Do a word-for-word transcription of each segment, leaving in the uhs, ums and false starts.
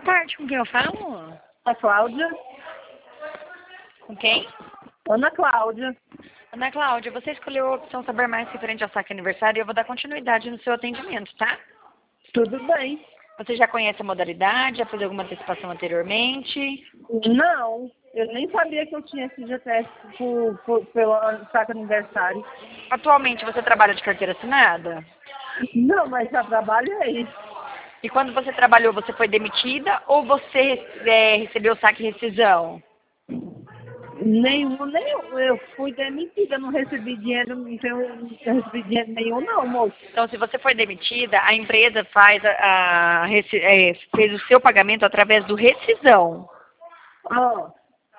tarde, com quem eu falo? A Cláudia. Com quem? Ana Cláudia. Ana Cláudia, você escolheu a opção saber mais referente ao saque aniversário e eu vou dar continuidade no seu atendimento, tá? Tudo bem. Você já conhece a modalidade, já fez alguma antecipação anteriormente? Não, eu nem sabia que eu tinha esse G T S por, por, pelo saque aniversário. Atualmente você trabalha de carteira assinada? Não, mas já trabalhei. E quando você trabalhou, você foi demitida ou você é, recebeu saque e rescisão? Nenhum, nenhum. Eu fui demitida, não recebi dinheiro, não recebi dinheiro nenhum não, moço. Então, se você foi demitida, a empresa faz a, a, reci- é, fez o seu pagamento através do rescisão. Ó.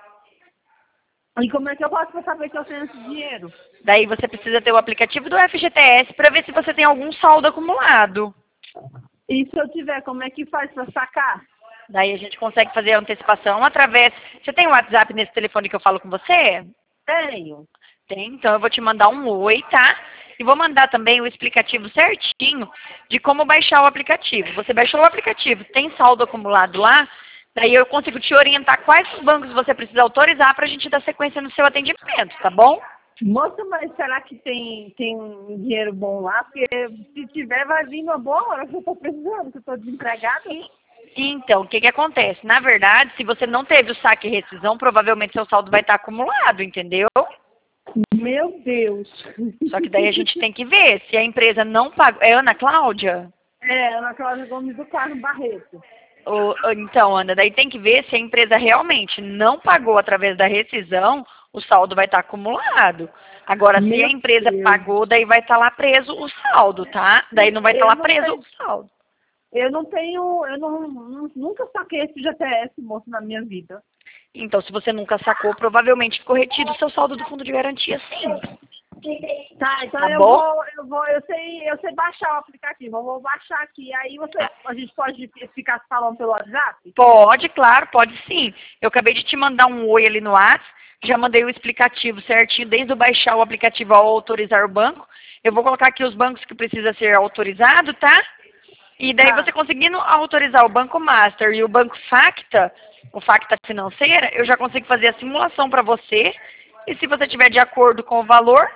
E como é que eu posso pra saber que eu tenho esse dinheiro? Daí você precisa ter o aplicativo do F G T S para ver se você tem algum saldo acumulado. E se eu tiver, como é que faz pra sacar? Daí a gente consegue fazer a antecipação através... Você tem o WhatsApp nesse telefone que eu falo com você? Tenho. Tem, então eu vou te mandar um oi, tá? E vou mandar também o explicativo certinho de como baixar o aplicativo. Você baixou o aplicativo, tem saldo acumulado lá, daí eu consigo te orientar quais os bancos você precisa autorizar para a gente dar sequência no seu atendimento, tá bom? Moça, mas será que tem, tem um dinheiro bom lá? Porque se tiver, vai vir uma boa hora que eu tô precisando, que eu tô desempregada. Então, o que que acontece? Na verdade, se você não teve o saque e rescisão, provavelmente seu saldo vai estar acumulado, entendeu? Meu Deus. Só que daí a gente tem que ver se a empresa não pagou. É Ana Cláudia? É, Ana Cláudia Gomes do Carmo Barreto. Ou, ou- então, Ana, daí tem que ver se a empresa realmente não pagou através da rescisão, o saldo vai estar acumulado. Agora, se Meu a empresa Deus. pagou, daí vai estar lá preso o saldo, tá? Daí não vai estar Eu lá não preso tenho- o saldo. Eu não tenho, eu não, nu- nunca saquei esse G T S, moço, na minha vida. Então, se você nunca sacou, provavelmente ficou retido o seu saldo do fundo de garantia, sim. Tá, então Tá eu bom? vou, eu vou, eu sei, eu sei baixar o aplicativo, eu vou baixar aqui, aí você, a gente pode ficar falando pelo WhatsApp? Pode, claro, pode sim. Eu acabei de te mandar um oi ali no WhatsApp, já mandei o explicativo certinho, desde o baixar o aplicativo ao autorizar o banco. Eu vou colocar aqui os bancos que precisa ser autorizado, tá? E daí Tá. você conseguindo autorizar o Banco Master e o Banco Facta, o Facta Financeira, eu já consigo fazer a simulação para você. E se você tiver de acordo com o valor,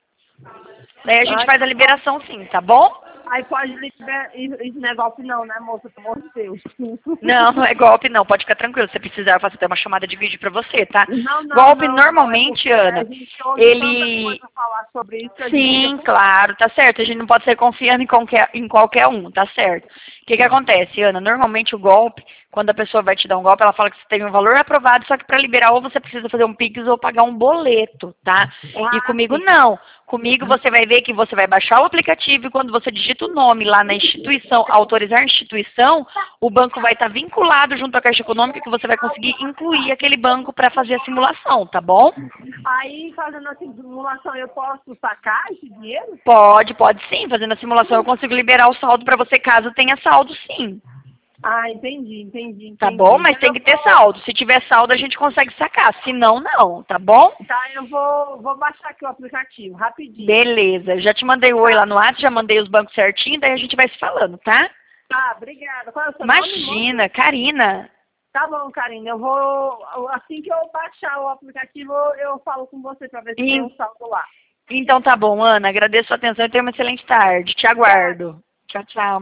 daí a gente Ai, faz a liberação sim, tá bom? aí pode liberar, isso não é golpe não, né, moça, pelo amor de Deus. Não, não é golpe não, pode ficar tranquilo. Se precisar, eu faço até uma chamada de vídeo pra você, tá? Não, não, Golpe não, não, é normalmente, porque a Ana, gente ouve tanta ele... coisa falar sobre isso, que a gente Sim, fica... claro, tá certo. A gente não pode ser confiando em qualquer, em qualquer um, tá certo. O que que acontece, Ana? Normalmente o golpe, quando a pessoa vai te dar um golpe, ela fala que você tem um valor aprovado, só que para liberar ou você precisa fazer um Pix ou pagar um boleto, tá? E Ah, comigo sim. não. Comigo você vai ver que você vai baixar o aplicativo e quando você digita o nome lá na instituição, autorizar a instituição, o banco vai estar vinculado junto à Caixa Econômica que você vai conseguir incluir aquele banco para fazer a simulação, tá bom? Aí, fazendo a simulação, eu posso sacar esse dinheiro? Pode, pode sim. Fazendo a simulação eu consigo liberar o saldo para você caso tenha saldo, sim. Ah, entendi, entendi, entendi. Tá bom? Mas Então tem eu que ter vou, saldo. Se tiver saldo, a gente consegue sacar. Se não, não. Tá bom? tá, eu vou, vou baixar aqui o aplicativo, rapidinho. Beleza. Já te mandei o oi lá no WhatsApp, já mandei os bancos certinho, daí a gente vai se falando, tá? Tá, obrigada. Qual é o seu nome, moça? Imagina, Karina. Tá bom, Karina, eu vou, assim que eu baixar o aplicativo, eu falo com você pra ver se tem E- um saldo lá. Então tá bom, Ana. Agradeço a atenção e tenha uma excelente tarde. Te aguardo. Tchau, tchau.